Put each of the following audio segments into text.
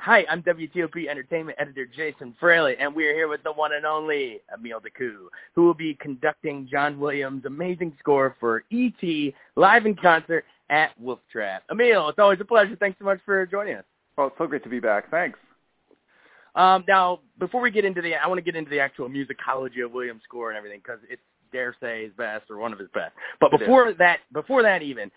Hi, I'm WTOP Entertainment Editor Jason Fraley, and we're here with the one and only Emile Decoux, who will be conducting John Williams' amazing score for E.T. live in concert at Wolf Trap. Emile, it's always a pleasure. Thanks so much for joining us. Oh, it's so great to be back. Thanks. Now, before we get into I want to get into the actual musicology of Williams' score and everything, because it's, dare say, his best or one of his best. But before that even,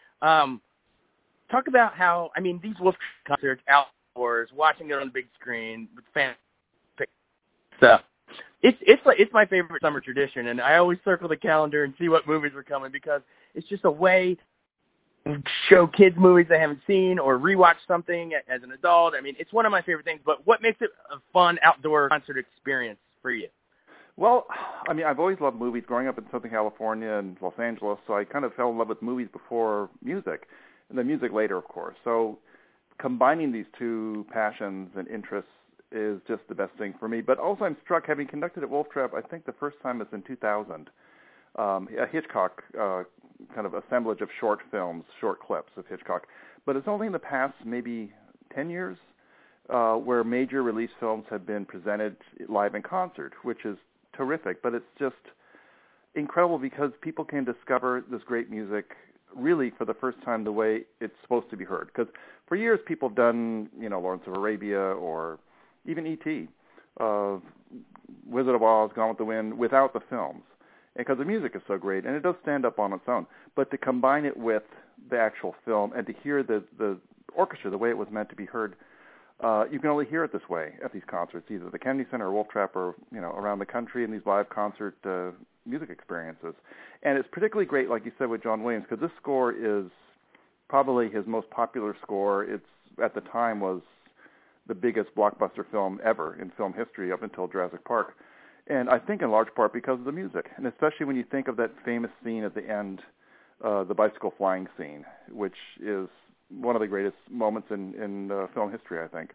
talk about how, I mean, these Wolf Trap concerts, outdoors, watching it on the big screen with fans stuff. It's my favorite summer tradition, and I always circle the calendar and see what movies are coming, because it's just a way to show kids movies they haven't seen or rewatch something as an adult. I mean, it's one of my favorite things. But what makes it a fun outdoor concert experience for you? Well, I mean, I've always loved movies. Growing up in Southern California and Los Angeles, so I kind of fell in love with movies before music, and then music later, of course. So combining these two passions and interests is just the best thing for me. But also I'm struck, having conducted at Wolf Trap, I think the first time was in 2000, a Hitchcock kind of assemblage of short films, short clips of Hitchcock. But it's only in the past maybe 10 years where major release films have been presented live in concert, which is terrific. But it's just incredible because people can discover this great music really for the first time the way it's supposed to be heard. Because for years people have done, Lawrence of Arabia or even E.T., Wizard of Oz, Gone with the Wind, without the films. Because the music is so great, and it does stand up on its own. But to combine it with the actual film and to hear the orchestra the way it was meant to be heard, you can only hear it this way at these concerts, either the Kennedy Center or Wolf Trap or, around the country in these live concert music experiences. And it's particularly great, like you said, with John Williams, because this score is probably his most popular score. It's, at the time, was the biggest blockbuster film ever in film history up until Jurassic Park. And I think in large part because of the music, and especially when you think of that famous scene at the end, the bicycle flying scene, which is one of the greatest moments in film history, I think.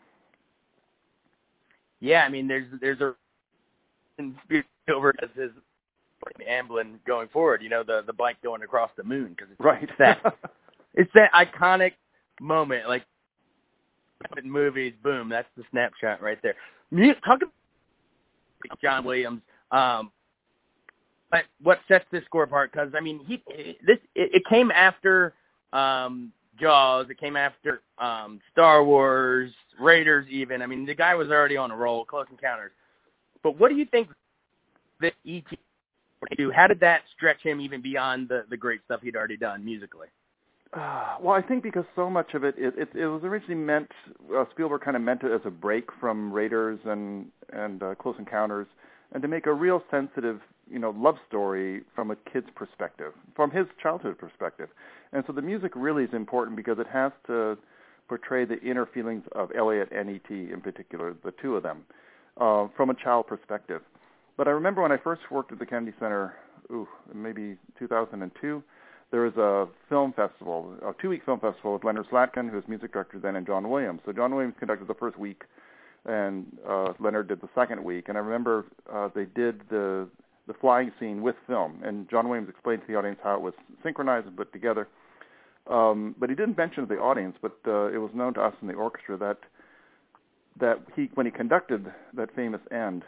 Yeah, I mean, there's a over as his Amblin going forward, the bike going across the moon, because it's right. It's that iconic moment, like in movies, boom, that's the snapshot right there. Talk about John Williams, but what sets this score apart? Because I mean, it came after Jaws, it came after Star Wars, Raiders, even. I mean, the guy was already on a roll, Close Encounters. But what do you think that E.T. do? How did that stretch him even beyond the great stuff he'd already done musically? Well, I think because so much of it was originally meant, Spielberg kind of meant it as a break from Raiders and Close Encounters, and to make a real sensitive, love story from a kid's perspective, from his childhood perspective. And so the music really is important because it has to portray the inner feelings of Elliot and E.T. in particular, the two of them, from a child perspective. But I remember when I first worked at the Kennedy Center, maybe 2002, there was a film festival, a 2-week film festival with Leonard Slatkin, who was music director then, and John Williams. So John Williams conducted the first week, and Leonard did the second week. And I remember they did the flying scene with film, and John Williams explained to the audience how it was synchronized and put together. But he didn't mention to the audience, but it was known to us in the orchestra that he, when he conducted that famous end,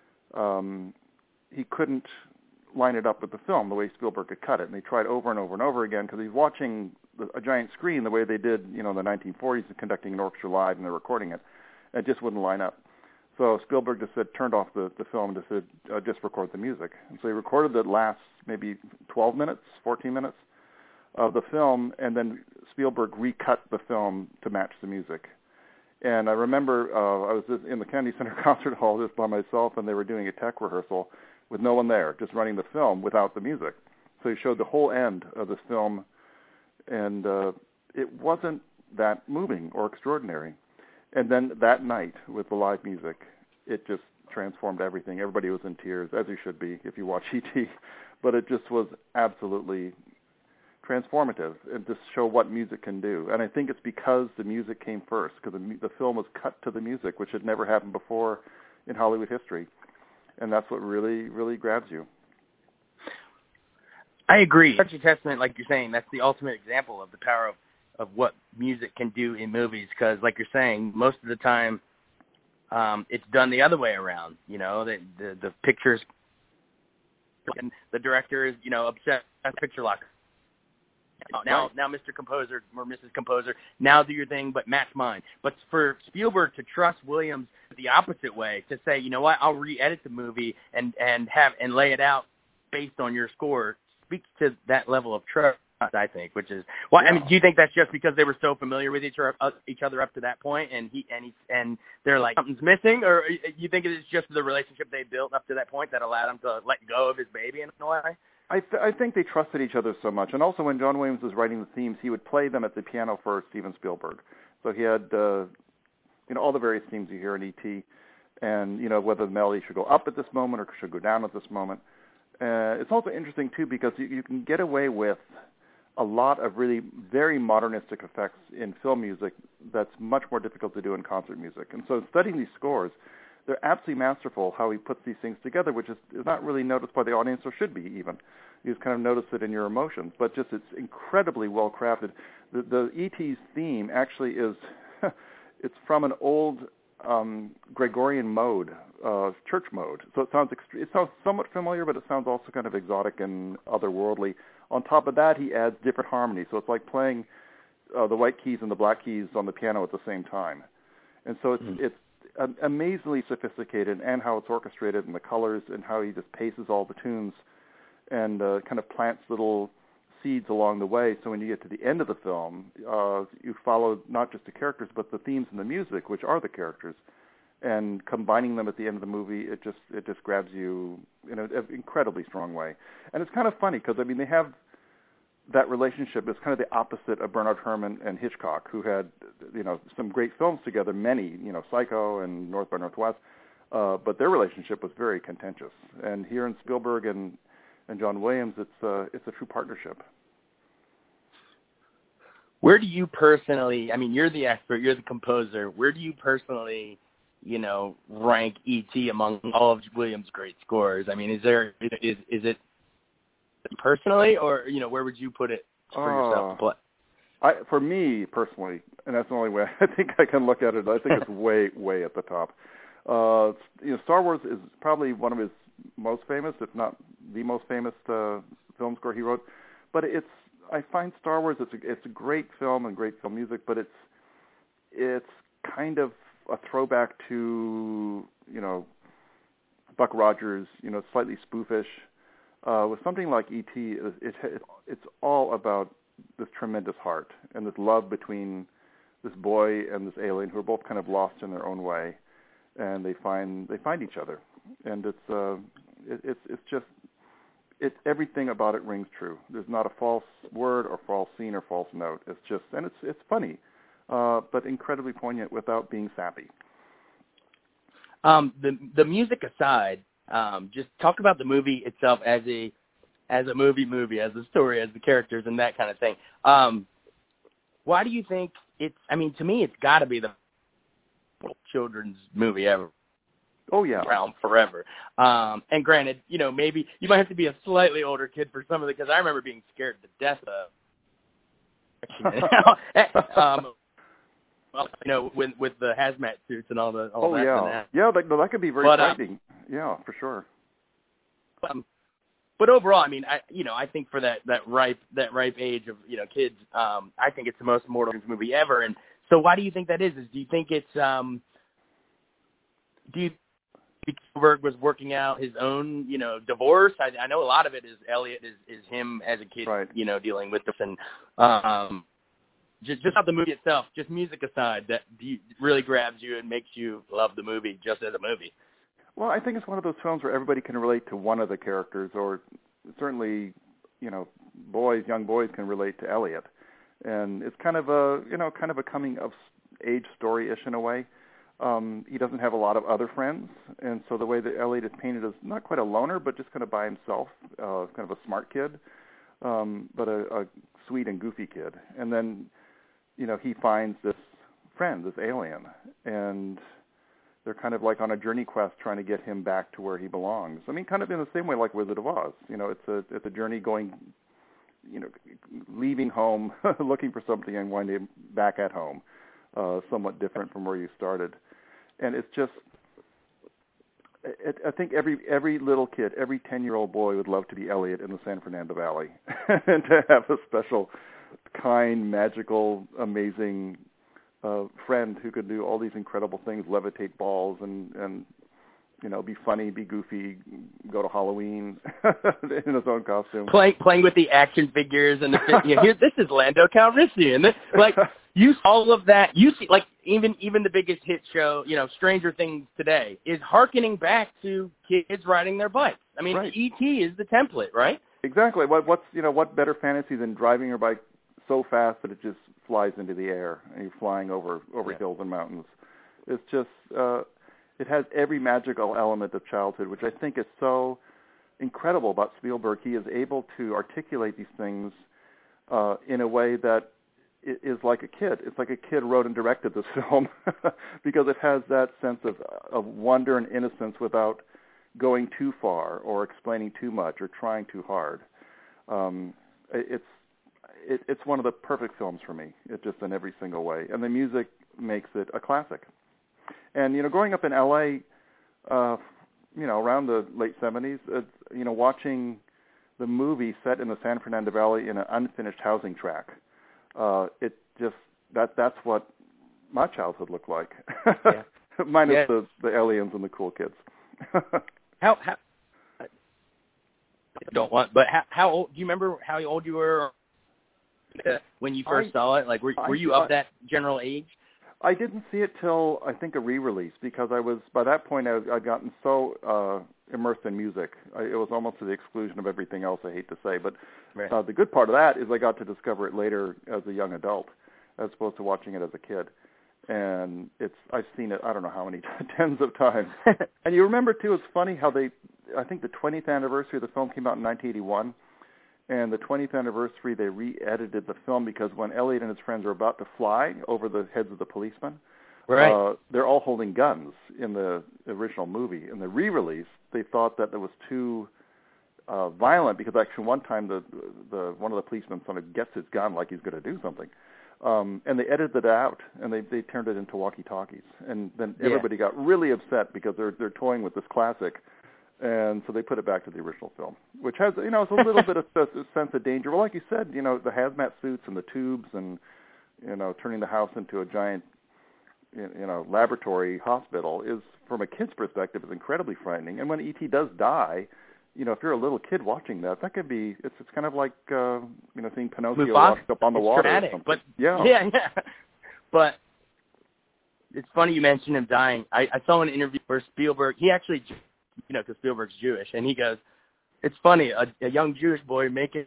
he couldn't line it up with the film the way Spielberg had cut it, and they tried over and over and over again because he's watching a giant screen the way they did, in the 1940s, conducting an orchestra live and they're recording it. It just wouldn't line up. So Spielberg just said, turned off the film and just said, just record the music. And so he recorded the last maybe 12 minutes, 14 minutes of the film, and then Spielberg recut the film to match the music. And I remember I was just in the Kennedy Center Concert Hall just by myself, and they were doing a tech rehearsal with no one there, just running the film without the music. So he showed the whole end of this film, and it wasn't that moving or extraordinary. And then that night, with the live music, it just transformed everything. Everybody was in tears, as you should be if you watch E.T., but it just was absolutely transformative and to show what music can do. And I think it's because the music came first, because the film was cut to the music, which had never happened before in Hollywood history. And that's what really, really grabs you. I agree. Such a testament, like you're saying, that's the ultimate example of the power what music can do in movies, because like you're saying, most of the time it's done the other way around. The pictures, and the director is obsessed with picture lock. Now, Mr. Composer or Mrs. Composer, now do your thing, but match mine. But for Spielberg to trust Williams the opposite way, to say, you know what, I'll re-edit the movie and lay it out based on your score, speaks to that level of trust, I think. Which is, well, I mean, do you think that's just because they were so familiar with each other up to that point, and they're like, something's missing, or you think it's just the relationship they built up to that point that allowed him to let go of his baby in a way? I think they trusted each other so much. And also when John Williams was writing the themes, he would play them at the piano for Steven Spielberg. So he had, all the various themes you hear in E.T., and, whether the melody should go up at this moment or should go down at this moment. It's also interesting, too, because you can get away with a lot of really very modernistic effects in film music that's much more difficult to do in concert music. And so studying these scores, they're absolutely masterful how he puts these things together, which is not really noticed by the audience, or should be even. You just kind of notice it in your emotions, but just it's incredibly well crafted. The E.T.'s theme actually is, it's from an old Gregorian mode, church mode. So it sounds somewhat familiar, but it sounds also kind of exotic and otherworldly. On top of that, he adds different harmonies. So it's like playing the white keys and the black keys on the piano at the same time. And so it's amazingly sophisticated, and how it's orchestrated, and the colors, and how he just paces all the tunes and kind of plants little seeds along the way. So when you get to the end of the film, you follow not just the characters, but the themes and the music, which are the characters, and combining them at the end of the movie, it just grabs you in an incredibly strong way. And it's kind of funny because, I mean, they have that relationship is kind of the opposite of Bernard Herrmann and Hitchcock, who had, some great films together, many, Psycho and North by Northwest, but their relationship was very contentious. And here in Spielberg and John Williams, it's a true partnership. Where do you personally, I mean, you're the expert, you're the composer, where do you personally, rank E.T. among all of Williams' great scores? I mean, is it personally, or where would you put it for yourself to play? For me personally, and that's the only way I think I can look at it, I think it's way at the top. Star Wars is probably one of his most famous, if not the most famous film score he wrote. But I find Star Wars, it's a great film and great film music, but it's kind of a throwback to Buck Rogers, slightly spoofish. With something like E.T., it's all about this tremendous heart and this love between this boy and this alien, who are both kind of lost in their own way, and they find each other, and it's everything about it rings true. There's not a false word or false scene or false note. It's just, and it's funny, but incredibly poignant without being sappy. The music aside. Just talk about the movie itself as a movie, as a story, as the characters and that kind of thing. Why do you think to me, it's got to be the children's movie ever. Oh, yeah. Around forever. And granted, maybe you might have to be a slightly older kid for some of it, because I remember being scared to death of with the hazmat suits and all that. Oh, yeah. Yeah, that could be very frightening. Yeah, for sure. But overall, I mean, I think for that ripe age of kids, I think it's the most Mortal Kombat movie ever. And so, why do you think that is? Do you think it's do you think Spielberg was working out his own divorce? I know a lot of it is Elliot is him as a kid, right. Dealing with this, and just not the movie itself, just music aside, that really grabs you and makes you love the movie just as a movie. Well, I think it's one of those films where everybody can relate to one of the characters, or certainly, young boys can relate to Elliot, and it's kind of a coming of age story-ish in a way. He doesn't have a lot of other friends, and so the way that Elliot is painted is not quite a loner, but just kind of by himself, kind of a smart kid, but a sweet and goofy kid. And then, he finds this friend, this alien, and they're kind of like on a journey quest trying to get him back to where he belongs. I mean, kind of in the same way like Wizard of Oz. It's a journey going leaving home, looking for something, and winding back at home, somewhat different from where you started. And it's just, I think every little kid, every 10-year-old boy would love to be Elliot in the San Fernando Valley and to have a special, kind, magical, amazing friend who could do all these incredible things, levitate balls and be funny, be goofy, go to Halloween in his own costume. Playing with the action figures and here, this is Lando Calrissian. Like, you all of that. You see, like, even the biggest hit show, Stranger Things today, is hearkening back to kids riding their bikes. I mean, right. E.T. is the template, right? Exactly. What better fantasy than driving your bike so fast that it just flies into the air and you're flying over hills and mountains. It's just it has every magical element of childhood, which I think is so incredible about Spielberg. He is able to articulate these things in a way that is like a kid. It's like a kid wrote and directed this film because it has that sense of wonder and innocence without going too far or explaining too much or trying too hard. It's one of the perfect films for me. It's just in every single way, and the music makes it a classic. And growing up in L.A., around the late 70s, watching the movie set in the San Fernando Valley in an unfinished housing tract, it just that's what my childhood looked like, yeah. minus the aliens and the cool kids. How I don't want, but how old? Do you remember how old you were when you first saw it? Like, were you of that general age? I didn't see it till, I think, a re-release, because by that point, I'd gotten so immersed in music. It was almost to the exclusion of everything else, I hate to say. But right. The good part of that is I got to discover it later as a young adult, as opposed to watching it as a kid. And I've seen it, I don't know how many, tens of times. And you remember, too, it's funny how I think the 20th anniversary of the film came out in 1981. And the 20th anniversary, they re-edited the film because when Elliot and his friends are about to fly over the heads of the policemen, right. They're all holding guns in the original movie. In the re-release, they thought that it was too violent because actually one time one of the policemen sort of gets his gun like he's going to do something. And they edited it out, and they turned it into walkie-talkies. And then everybody got really upset because they're toying with this classic. And so they put it back to the original film, which has, it's a little bit of a sense of danger. Well, like you said, the hazmat suits and the tubes and, turning the house into a giant, laboratory hospital is, from a kid's perspective, is incredibly frightening. And when E.T. does die, if you're a little kid watching that could be, it's kind of like, seeing Pinocchio washed up on the water dramatic, or something. But, yeah. But it's funny you mentioned him dying. I saw an interview where Spielberg, he actually, because Spielberg's Jewish, and he goes, it's funny, a young Jewish boy making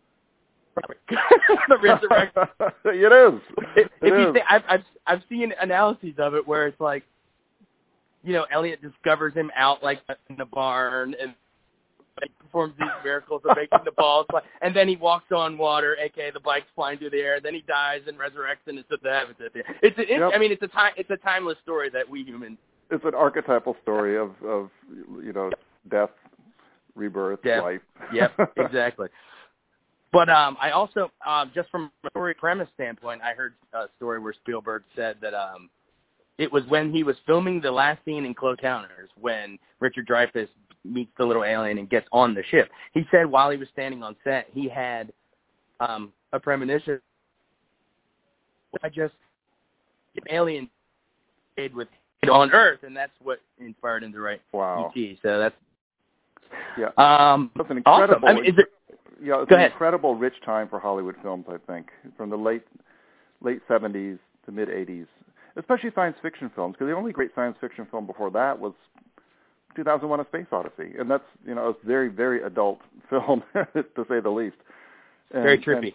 the resurrection. It is. If you think, I've seen analyses of it where it's like, Elliot discovers him out like in the barn and performs these miracles of making the balls fly, and then he walks on water, aka the bike's flying through the air, then he dies and resurrects and is at the heavens at the end. It's a timeless story that we humans. It's an archetypal story of death, rebirth, life. Yep, exactly. But I also, just from a story premise standpoint, I heard a story where Spielberg said that it was when he was filming the last scene in Close Encounters when Richard Dreyfuss meets the little alien and gets on the ship. He said while he was standing on set, he had a premonition. I just alien stayed with on Earth, and that's what inspired him to write E.T. So that's that's an incredible. Awesome. I mean, it's an incredible rich time for Hollywood films. I think from the late 70s to mid 80s, especially science fiction films, because the only great science fiction film before that was 2001: A Space Odyssey, and that's a very, very adult film to say the least. Very trippy.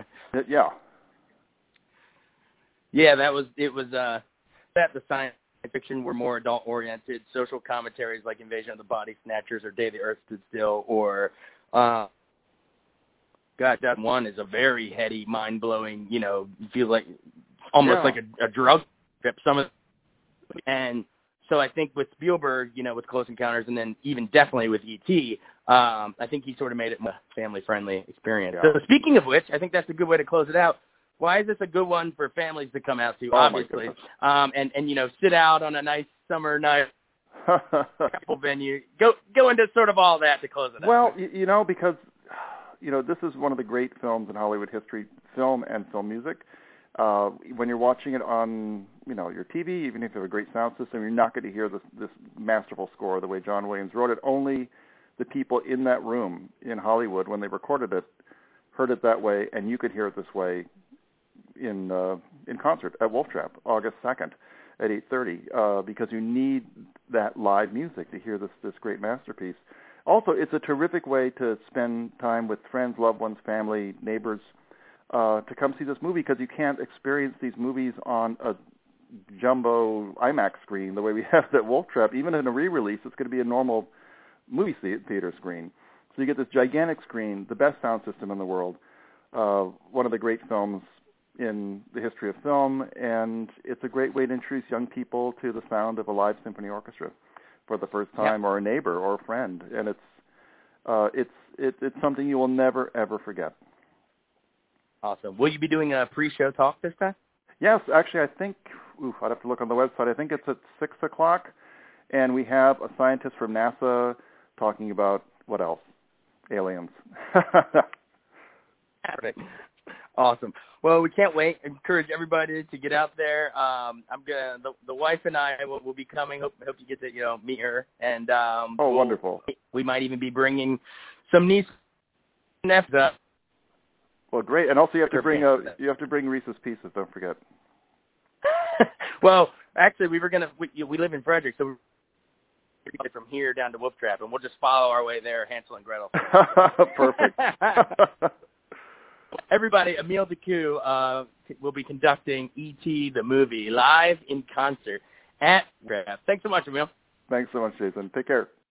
Yeah, it was that the science fiction were more adult-oriented. Social commentaries like Invasion of the Body Snatchers or Day the Earth Stood Still or, God, that one is a very heady, mind-blowing, you feel like almost like a drug trip. And So I think with Spielberg, with Close Encounters, and then even definitely with E.T., I think he sort of made it a family-friendly experience. Yeah. So speaking of which, I think that's a good way to close it out. Why is this a good one for families to come out to, obviously, and sit out on a nice summer night, venue, go into sort of all that to close it out? Well, because, this is one of the great films in Hollywood history, film and film music. When you're watching it on, your TV, even if you have a great sound system, you're not going to hear this masterful score the way John Williams wrote it. Only the people in that room in Hollywood, when they recorded it, heard it that way, and you could hear it this way in concert at Wolf Trap, August 2nd at 8:30, because you need that live music to hear this great masterpiece. Also, it's a terrific way to spend time with friends, loved ones, family, neighbors, to come see this movie, because you can't experience these movies on a jumbo IMAX screen the way we have it at Wolf Trap. Even in a re-release, it's going to be a normal movie theater screen. So you get this gigantic screen, the best sound system in the world, one of the great films in the history of film, and it's a great way to introduce young people to the sound of a live symphony orchestra for the first time, or a neighbor or a friend, and it's something you will never ever forget. Awesome. Will you be doing a pre-show talk this time? Yes, actually, I think I'd have to look on the website. I think it's at 6 o'clock, and we have a scientist from NASA talking about what else? Aliens. Awesome. Well, we can't wait. Encourage everybody to get out there. The wife and I will be coming. Hope you get to meet her. And wonderful. We might even be bringing some niece and nephews up. Well, great. And also you have to bring Reese's Pieces. Don't forget. Well, actually, we live in Frederick, so we're from here down to Wolf Trap, and we'll just follow our way there, Hansel and Gretel. Perfect. Everybody, Emile DeCoux will be conducting E.T. the movie live in concert at Trap. Thanks so much, Emile. Thanks so much, Jason. Take care.